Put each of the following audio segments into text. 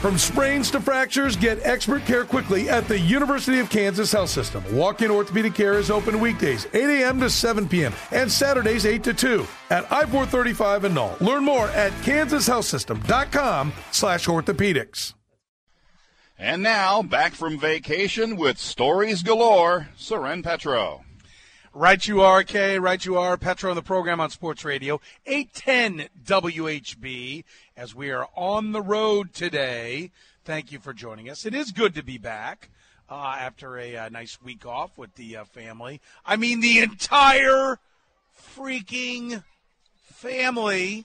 From sprains to fractures, get expert care quickly at the University of Kansas Health System. Walk-in orthopedic care is open weekdays, 8 a.m. to 7 p.m., and Saturdays, 8 to 2 at I-435 in Null. Learn more at kansashealthsystem.com/orthopedics. And now, back from vacation with stories galore, Soren Petro. Right you are, Kay. Right you are. Petro on the program on Sports Radio, 810 WHB, as we are on the road today. Thank you for joining us. It is good to be back after a nice week off with the family. I mean, the entire freaking family.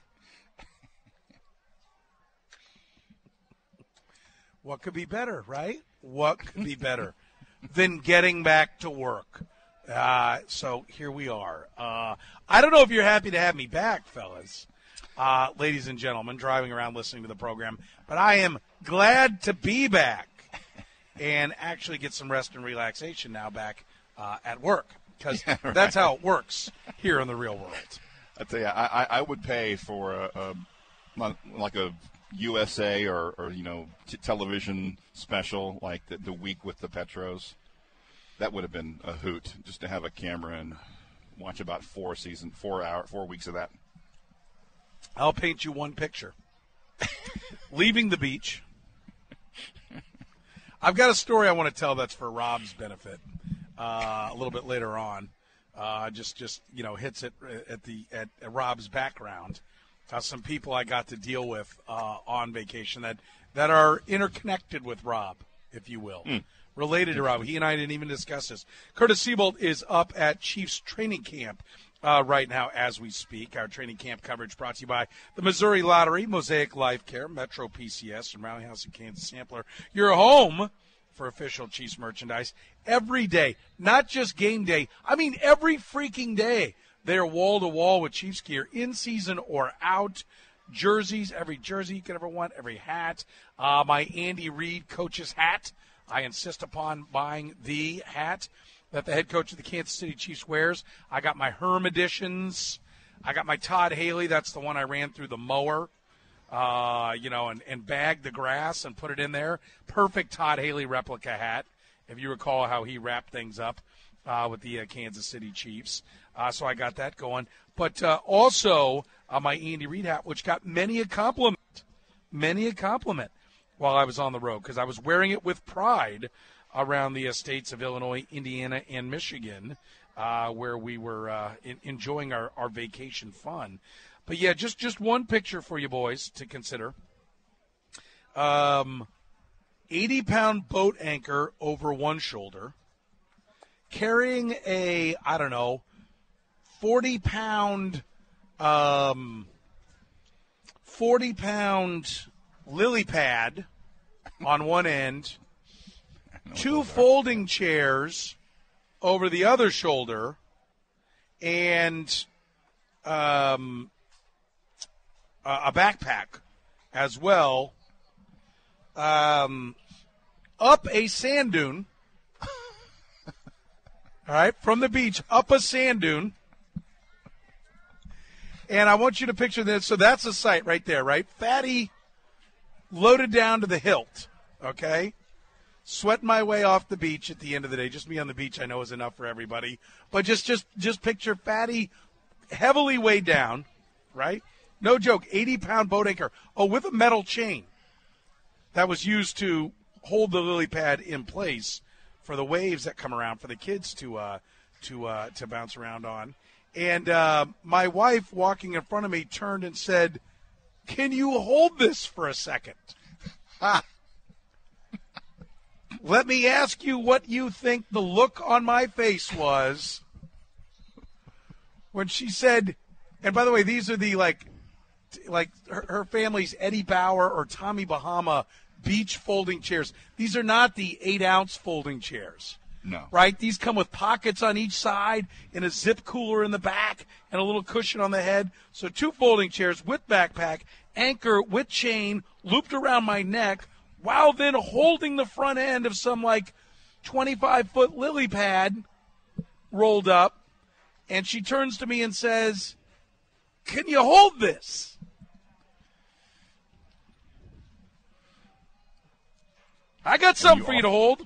What could be better, right? What could be better than getting back to work? So here we are. I don't know if you're happy to have me back, fellas, ladies and gentlemen, driving around listening to the program, but I am glad to be back and actually get some rest and relaxation now back at work, because that's how it works here in the real world. I tell you, I would pay for like a USA or television special like the week with the Petros. That would have been a hoot, just to have a camera and watch about 4 weeks of that. I'll paint you one picture. Leaving the beach. I've got a story I want to tell that's for Rob's benefit a little bit later on. Just hits it at Rob's background. Some people I got to deal with on vacation that are interconnected with Rob, if you will. Related to Rob. He and I didn't even discuss this. Curtis Siebold is up at Chiefs training camp right now as we speak. Our training camp coverage brought to you by the Missouri Lottery, Mosaic Life Care, Metro PCS, and Roundhouse and Kansas Sampler. Your home for official Chiefs merchandise every day, not just game day. I mean every freaking day. They're wall-to-wall with Chiefs gear, in season or out. Jerseys, every jersey you could ever want, every hat. My Andy Reid coach's hat. I insist upon buying the hat that the head coach of the Kansas City Chiefs wears. I got my Herm editions. I got my Todd Haley. That's the one I ran through the mower, and bagged the grass and put it in there. Perfect Todd Haley replica hat, if you recall how he wrapped things up with the Kansas City Chiefs. So I got that going. But also my Andy Reid hat, which got many a compliment. While I was on the road, because I was wearing it with pride around the states of Illinois, Indiana, and Michigan, where we were enjoying our vacation fun. But, yeah, just one picture for you boys to consider. 80-pound boat anchor over one shoulder, carrying a, 40-pound lily pad on one end, 2 folding chairs over the other shoulder, and a backpack as well, up a sand dune, all right, from the beach, up a sand dune. And I want you to picture this. So that's the sight right there, right? Fatty, loaded down to the hilt, okay? Sweating my way off the beach at the end of the day. Just me on the beach I know is enough for everybody. But just picture Fatty heavily weighed down, right? No joke, 80-pound boat anchor. Oh, with a metal chain that was used to hold the lily pad in place for the waves that come around for the kids to bounce around on. And my wife, walking in front of me, turned and said, "Can you hold this for a second?" Let me ask you what you think the look on my face was when she said, and by the way, these are the like her family's Eddie Bauer or Tommy Bahama beach folding chairs. These are not the 8-ounce folding chairs. No. Right? These come with pockets on each side and a zip cooler in the back and a little cushion on the head. So 2 folding chairs with backpack, anchor with chain looped around my neck, while then holding the front end of some 25-foot lily pad rolled up. And she turns to me and says, "Can you hold this?" I got something for you to hold.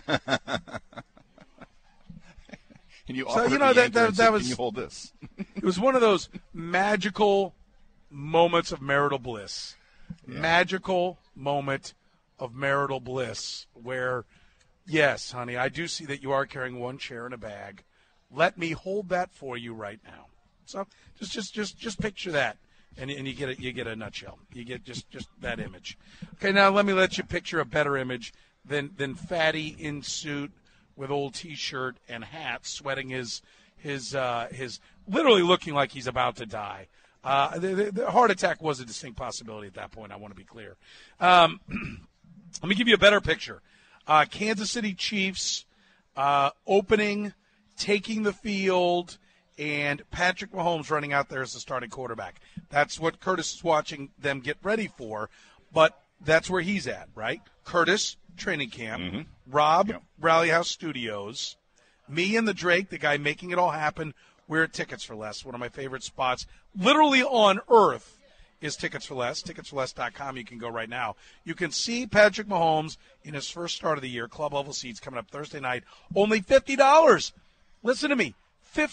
And you So, offered you know, the anchor and said, that was- "Can you hold this?" It was one of those magical moments of marital bliss. Magical moment of marital bliss where, yes, honey, I do see that you are carrying one chair in a bag. Let me hold that for you right now. So just picture that, and you get a nutshell. You get just that image. Okay, now let you picture a better image than Fatty in suit with old T-shirt and hat, sweating his literally looking like he's about to die. The heart attack was a distinct possibility at that point. I want to be clear. Let me give you a better picture. Kansas City Chiefs opening, taking the field, and Patrick Mahomes running out there as the starting quarterback. That's what Curtis is watching them get ready for, but that's where he's at, right? Curtis, training camp. Rob, Rally House Studios. Me and the Drake, the guy making it all happen. We're at Tickets for Less, one of my favorite spots literally on earth is Tickets for Less. Ticketsforless.com. You can go right now. You can see Patrick Mahomes in his first start of the year, club level seats coming up Thursday night. Only $50. Listen to me.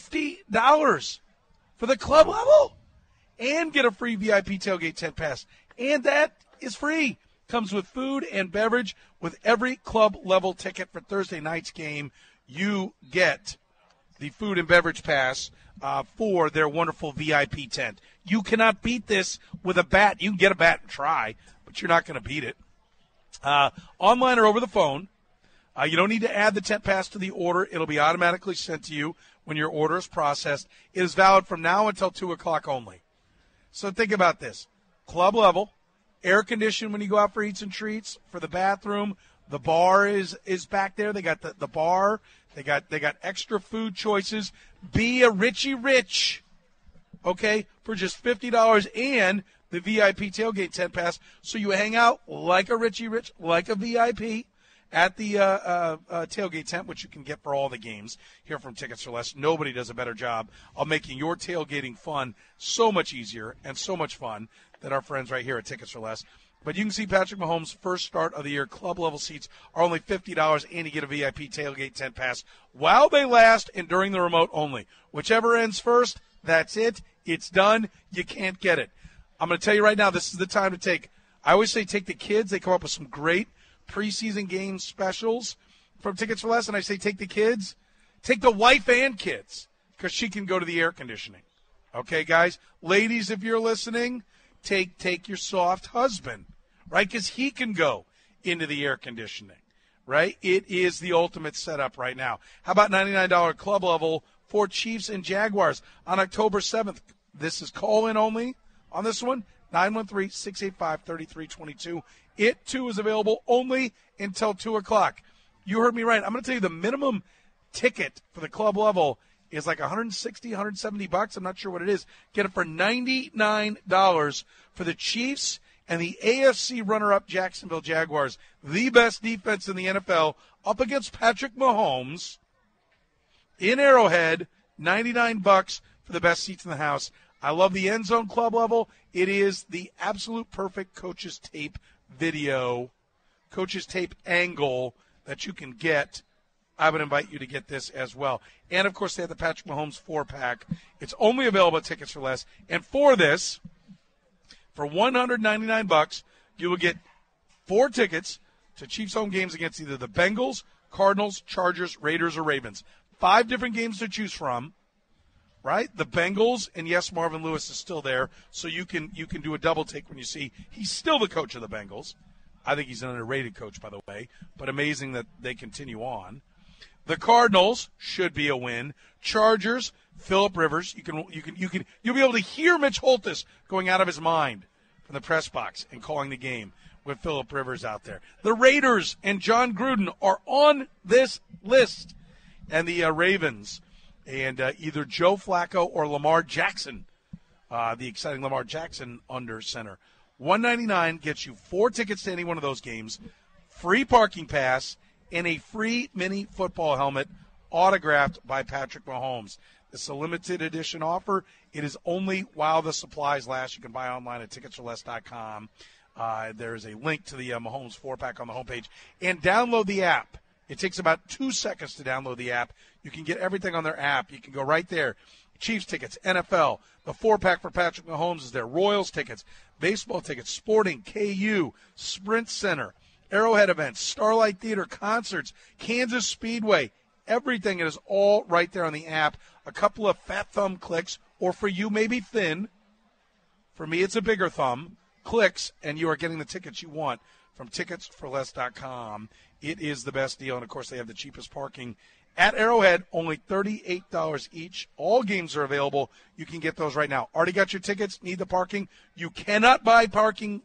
$50 for the club level. And get a free VIP tailgate tent pass. And that is free. Comes with food and beverage. With every club level ticket for Thursday night's game, you get the food and beverage pass for their wonderful VIP tent. You cannot beat this with a bat. You can get a bat and try, but you're not going to beat it. Online or over the phone. You don't need to add the tent pass to the order. It'll be automatically sent to you when your order is processed. It is valid from now until 2 o'clock only. So think about this. Club level, air conditioned when you go out for eats and treats, for the bathroom. The bar is back there. They got the bar. They got extra food choices. Be a Richie Rich, okay, for just $50 and the VIP tailgate tent pass. So you hang out like a Richie Rich, like a VIP at the tailgate tent, which you can get for all the games here from Tickets for Less. Nobody does a better job of making your tailgating fun so much easier and so much fun than our friends right here at Tickets for Less. But you can see Patrick Mahomes' first start of the year. Club level seats are only $50, and you get a VIP tailgate tent pass while they last and during the remote only. Whichever ends first, that's it. It's done. You can't get it. I'm going to tell you right now, this is the time to take. I always say take the kids. They come up with some great preseason game specials from Tickets for Less, and I say take the kids. Take the wife and kids because she can go to the air conditioning. Okay, guys? Ladies, if you're listening, take your soft husband, right? Because he can go into the air conditioning, right? It is the ultimate setup right now. How about $99 club level for Chiefs and Jaguars on October 7th? This is call-in only on this one, 913-685-3322. It, too, is available only until 2 o'clock. You heard me right. I'm going to tell you the minimum ticket for the club level is like $160, $170. I'm not sure what it is. Get it for $99 for the Chiefs and the AFC runner-up Jacksonville Jaguars, the best defense in the NFL, up against Patrick Mahomes in Arrowhead. $99 for the best seats in the house. I love the end zone club level. It is the absolute perfect coach's tape video, coach's tape angle that you can get. I would invite you to get this as well. And, of course, they have the Patrick Mahomes 4-pack. It's only available at Tickets for Less. And for this, for $199, you will get 4 tickets to Chiefs home games against either the Bengals, Cardinals, Chargers, Raiders, or Ravens. 5 different games to choose from, right? The Bengals, and yes, Marvin Lewis is still there, so you can do a double take when you see he's still the coach of the Bengals. I think he's an underrated coach, by the way, but amazing that they continue on. The Cardinals should be a win. Chargers, Phillip Rivers. You'll be able to hear Mitch Holthus going out of his mind from the press box and calling the game with Phillip Rivers out there. The Raiders and John Gruden are on this list, and the Ravens and either Joe Flacco or Lamar Jackson, the exciting Lamar Jackson under center. $199 gets you 4 tickets to any one of those games, free parking pass, and a free mini football helmet autographed by Patrick Mahomes. This is a limited edition offer. It is only while the supplies last. You can buy online at ticketsforless.com. There's a link to the Mahomes 4-pack on the homepage. And download the app. It takes about 2 seconds to download the app. You can get everything on their app. You can go right there. Chiefs tickets, NFL. The 4-pack for Patrick Mahomes is there. Royals tickets, baseball tickets, sporting, KU, Sprint Center, Arrowhead events, Starlight Theater, concerts, Kansas Speedway. Everything is all right there on the app. A couple of fat thumb clicks, or for you, maybe thin. For me, it's a bigger thumb. Clicks, and you are getting the tickets you want from ticketsforless.com. It is the best deal, and, of course, they have the cheapest parking at Arrowhead, only $38 each. All games are available. You can get those right now. Already got your tickets? Need the parking? You cannot buy parking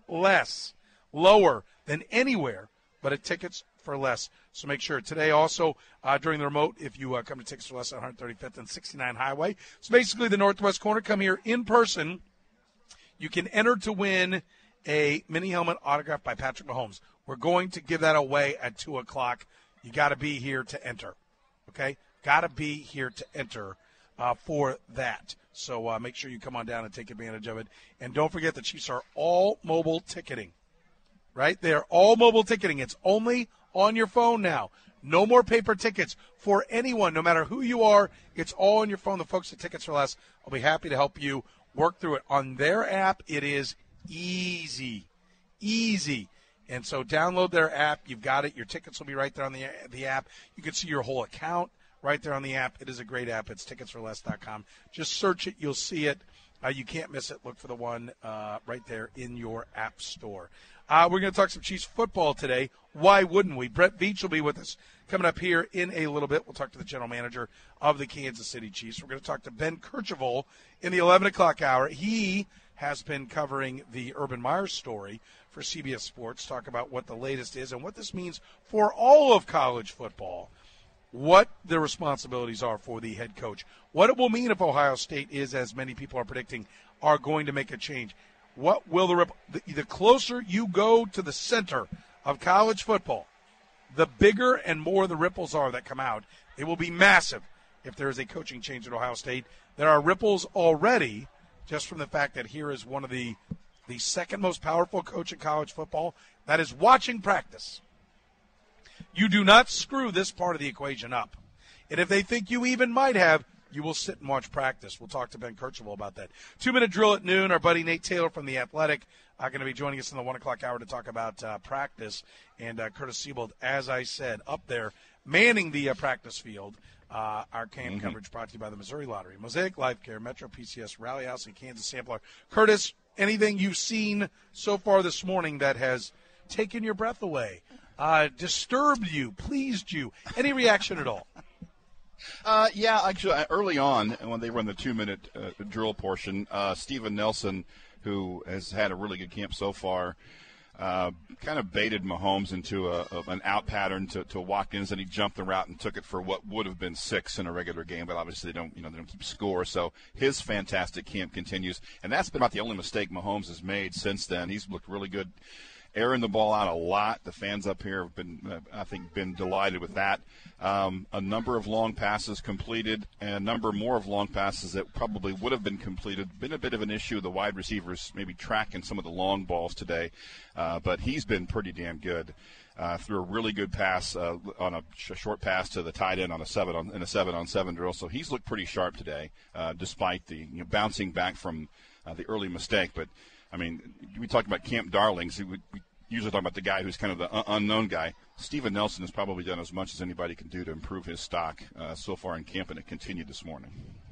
lower than anywhere but at Tickets for Less. So make sure. Today also, during the remote, if you come to Tickets for Less on 135th and 69 Highway, it's basically the northwest corner. Come here in person. You can enter to win a mini helmet autographed by Patrick Mahomes. We're going to give that away at 2 o'clock. You got to be here to enter. Okay? Got to be here to enter for that. So make sure you come on down and take advantage of it. And don't forget the Chiefs are all mobile ticketing. Right? They are all mobile ticketing. It's only on your phone now. No more paper tickets for anyone, no matter who you are. It's all on your phone. The folks at Tickets for Less will be happy to help you work through it. On their app, it is easy. Easy. And so download their app. You've got it. Your tickets will be right there on the app. You can see your whole account right there on the app. It is a great app. It's ticketsforless.com. Just search it. You'll see it. You can't miss it. Look for the one right there in your app store. We're going to talk some Chiefs football today. Why wouldn't we? Brett Veach will be with us coming up here in a little bit. We'll talk to the general manager of the Kansas City Chiefs. We're going to talk to Ben Kercheval in the 11 o'clock hour. He has been covering the Urban Meyer story for CBS Sports, talk about what the latest is and what this means for all of college football, what the responsibilities are for the head coach, what it will mean if Ohio State is, as many people are predicting, are going to make a change. What will the closer you go to the center of college football, the bigger and more the ripples are that come out. They will be massive if there is a coaching change at Ohio State. There are ripples already just from the fact that here is one of the second most powerful coach in college football that is watching practice. You do not screw this part of the equation up. And if they think you even might have, you will sit and watch practice. We'll talk to Ben Kercheval about that. 2-minute drill at noon. Our buddy Nate Taylor from The Athletic going to be joining us in the 1 o'clock hour to talk about practice. And Curtis Siebold, as I said, up there manning the practice field. Our camp coverage brought to you by the Missouri Lottery, Mosaic Life Care, Metro PCS, Rally House, and Kansas Sampler. Curtis, anything you've seen so far this morning that has taken your breath away, disturbed you, pleased you? Any reaction at all? Yeah, actually, early on when they run the 2-minute drill portion, Steven Nelson, who has had a really good camp so far, kind of baited Mahomes into an out pattern to Watkins, and he jumped the route and took it for what would have been 6 in a regular game, but obviously they don't keep score. So his fantastic camp continues, and that's been about the only mistake Mahomes has made since then. He's looked really good, airing the ball out a lot. The fans up here have been delighted with that. A number of long passes completed, and a number more of long passes that probably would have been completed. Been a bit of an issue. The wide receivers maybe tracking some of the long balls today, but he's been pretty damn good. Threw a really good pass on a short pass to the tight end on a 7-on-7 drill. So he's looked pretty sharp today, despite the bouncing back from the early mistake. But I mean, we talked about camp darlings. We usually talk about the guy who's kind of the unknown guy. Steven Nelson has probably done as much as anybody can do to improve his stock so far in camp, and it continued this morning.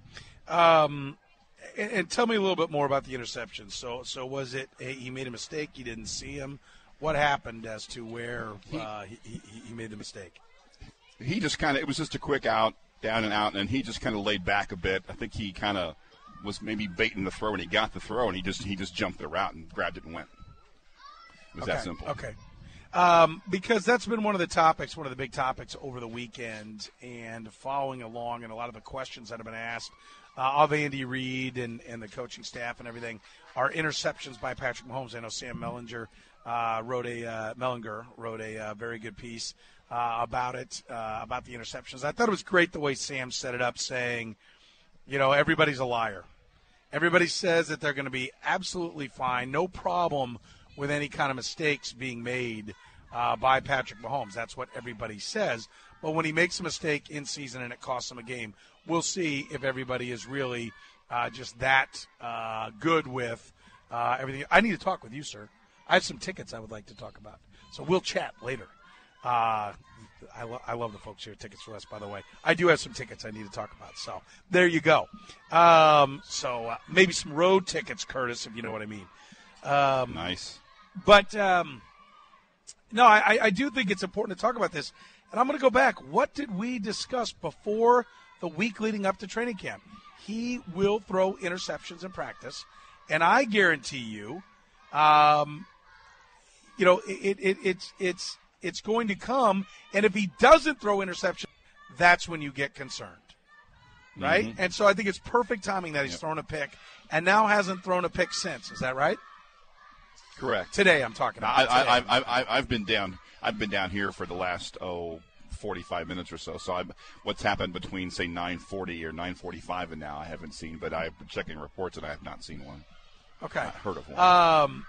And tell me a little bit more about the interception. So was it he made a mistake, you didn't see him? What happened as to where he made the mistake? He just it was just a quick out, down and out, and he just kind of laid back a bit. I think he kind of was maybe baiting the throw, and he got the throw, and he just jumped the route and grabbed it and went. It was that simple. Okay. Because that's been one of the big topics over the weekend, and following along, and a lot of the questions that have been asked of Andy Reid and the coaching staff and everything are interceptions by Patrick Mahomes. I know Sam Mellinger wrote a very good piece about it, about the interceptions. I thought it was great the way Sam set it up, saying, everybody's a liar. Everybody says that they're going to be absolutely fine, no problem with any kind of mistakes being made by Patrick Mahomes. That's what everybody says. But when he makes a mistake in season and it costs him a game, we'll see if everybody is really just that good with everything. I need to talk with you, sir. I have some tickets I would like to talk about. So we'll chat later. I love the folks here at Tickets for Less, by the way. I do have some tickets I need to talk about. So there you go. So maybe some road tickets, Curtis, if you know what I mean. Nice. But, no, I do think it's important to talk about this. And I'm going to go back. What did we discuss before the week leading up to training camp? He will throw interceptions in practice. And I guarantee you, it's going to come. And if he doesn't throw interceptions, that's when you get concerned. Right? Mm-hmm. And so I think it's perfect timing that he's thrown a pick and now hasn't thrown a pick since. Is that right? Correct. Today I'm talking about. I've been down here for the last 45 minutes or so. So what's happened between say 9:40 or 9:45 and now I haven't seen, but I've been checking reports and I have not seen one. Okay. Not heard of one.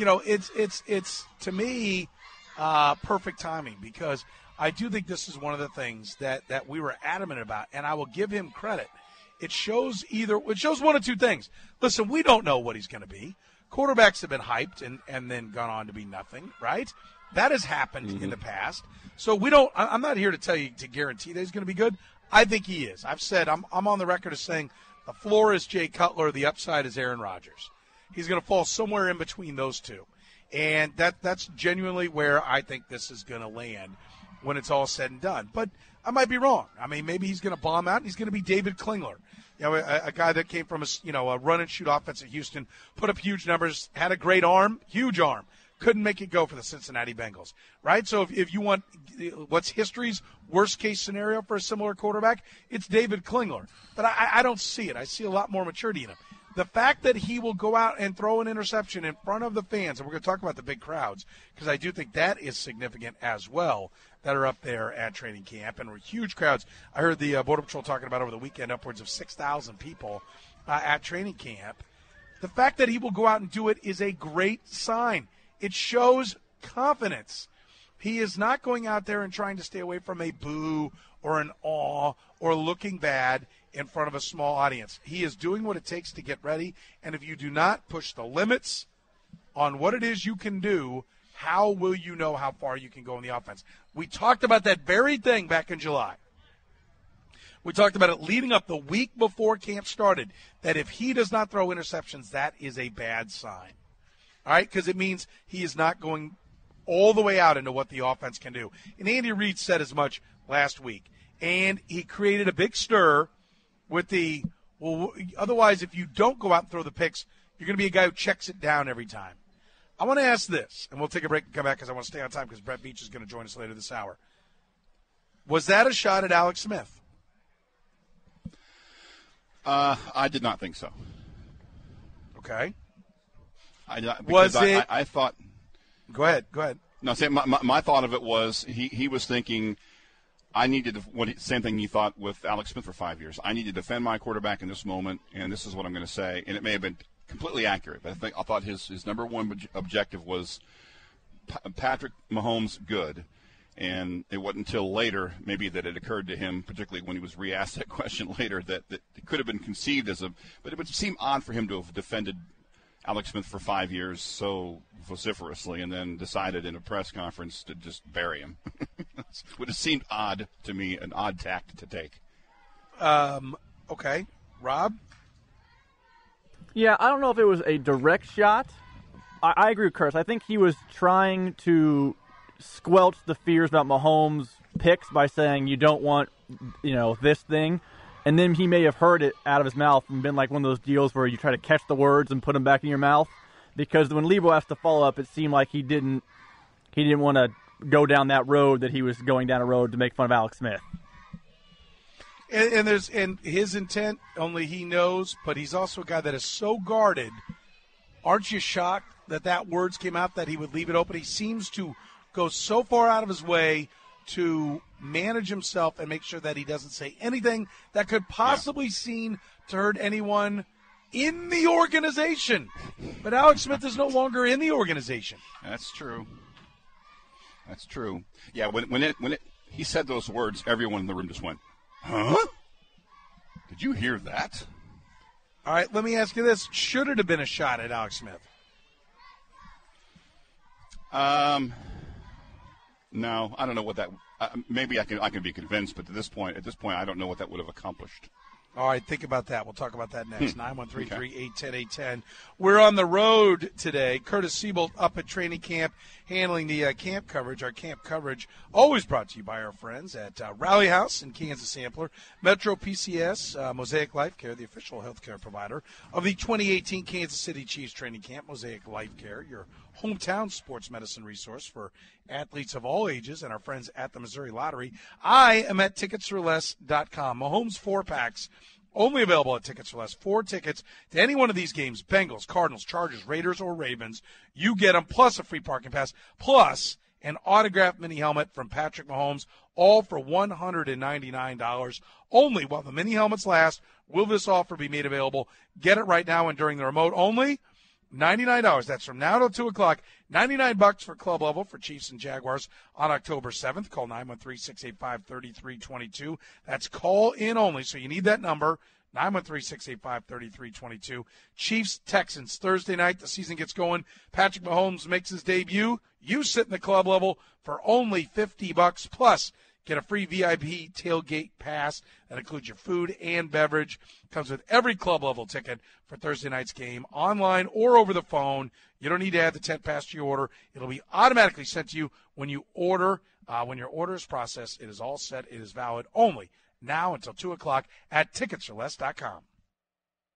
It's to me perfect timing because I do think this is one of the things that we were adamant about, and I will give him credit. It shows one of two things. Listen, we don't know what he's going to be. Quarterbacks have been hyped and then gone on to be nothing, right? That has happened in the past. So I'm not here to tell you to guarantee that he's going to be good. I think he is. I've said, I'm on the record as saying the floor is Jay Cutler, the upside is Aaron Rodgers. He's going to fall somewhere in between those two. And that's genuinely where I think this is going to land when it's all said and done. But I might be wrong. I mean, maybe he's going to bomb out and he's going to be David Klingler. You know, a guy that came from a run-and-shoot offense at Houston, put up huge numbers, had a great arm, huge arm. Couldn't make it go for the Cincinnati Bengals, right? So if you want what's history's worst-case scenario for a similar quarterback, it's David Klingler. But I don't see it. I see a lot more maturity in him. The fact that he will go out and throw an interception in front of the fans, and we're going to talk about the big crowds, because I do think that is significant as well, that are up there at training camp, and were huge crowds. I heard the Border Patrol talking about over the weekend upwards of 6,000 people at training camp. The fact that he will go out and do it is a great sign. It shows confidence. He is not going out there and trying to stay away from a boo or an awe or looking bad in front of a small audience. He is doing what it takes to get ready, and if you do not push the limits on what it is you can do, how will you know how far you can go in the offense? We talked about that very thing back in July. We talked about it leading up the week before camp started, that if he does not throw interceptions, that is a bad sign. All right, because it means he is not going all the way out into what the offense can do. And Andy Reid said as much last week. And he created a big stir with otherwise if you don't go out and throw the picks, you're going to be a guy who checks it down every time. I want to ask this, and we'll take a break and come back because I want to stay on time because Brett Beach is going to join us later this hour. Was that a shot at Alex Smith? I did not think so. Okay. I thought. Go ahead. No, my thought of it was he was thinking, I needed same thing he thought with Alex Smith for 5 years. I need to defend my quarterback in this moment, and this is what I'm going to say. And it may have been completely accurate, but I thought his number one objective was Patrick Mahomes good. And it wasn't until later, maybe, that it occurred to him, particularly when he was re-asked that question later, that it could have been conceived as but it would seem odd for him to have defended Alex Smith for 5 years so vociferously and then decided in a press conference to just bury him. Would have seemed odd to me, an odd tact to take. Okay. Rob? Yeah, I don't know if it was a direct shot. I agree with Curtis. I think he was trying to squelch the fears about Mahomes' picks by saying you don't want, this thing. And then he may have heard it out of his mouth and been like one of those deals where you try to catch the words and put them back in your mouth. Because when Lebo asked to follow up, it seemed like he didn't want to go down that road that he was going down a road to make fun of Alex Smith. And his intent only he knows, but he's also a guy that is so guarded. Aren't you shocked that words came out that he would leave it open? He seems to go so far out of his way to manage himself and make sure that he doesn't say anything that could possibly seem to hurt anyone in the organization. But Alex Smith is no longer in the organization. That's true. That's true. Yeah, when he said those words, everyone in the room just went, huh? Did you hear that? All right, let me ask you this. Should it have been a shot at Alex Smith? No, I don't know what that. Maybe I can be convinced, but at this point, I don't know what that would have accomplished. All right, think about that. We'll talk about that next. 913-381-810-810. We're on the road today. Curtis Siebold up at training camp, handling the camp coverage. Our camp coverage always brought to you by our friends at Rally House and Kansas Sampler, Metro PCS, Mosaic Life Care, the official healthcare provider of the 2018 Kansas City Chiefs training camp. Mosaic Life Care, your hometown sports medicine resource for athletes of all ages, and our friends at the Missouri Lottery. I am at ticketsforless.com. Mahomes 4-packs only available at Tickets for Less. 4 tickets to any one of these games, Bengals, Cardinals, Chargers, Raiders, or Ravens. You get them, plus a free parking pass, plus an autographed mini helmet from Patrick Mahomes, all for $199 only while the mini helmets last. Will this offer be made available? Get it right now and during the remote only. $99. That's from now till 2 o'clock. $99 for club level for Chiefs and Jaguars on October 7th. Call 913-685-3322. That's call in only, so you need that number, 913-685-3322. Chiefs, Texans, Thursday night. The season gets going. Patrick Mahomes makes his debut. You sit in the club level for only $50 plus. Get a free VIP tailgate pass that includes your food and beverage. Comes with every club level ticket for Thursday night's game, online or over the phone. You don't need to add the tent pass to your order. It'll be automatically sent to you when you order. When your order is processed, it is all set. It is valid only now until 2 o'clock at ticketsforless.com.